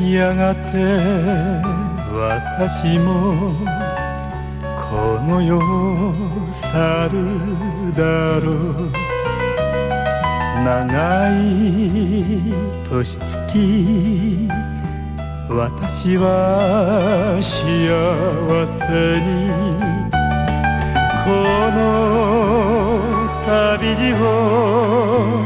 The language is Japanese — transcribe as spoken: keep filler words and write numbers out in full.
やがて私もこの世を去るだろう。長い年月私は幸せにこの旅路を